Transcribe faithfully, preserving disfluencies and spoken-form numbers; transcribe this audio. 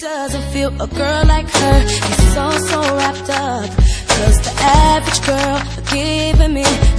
doesn't feel a girl like her is so, so wrapped up. Cause the average girl giving me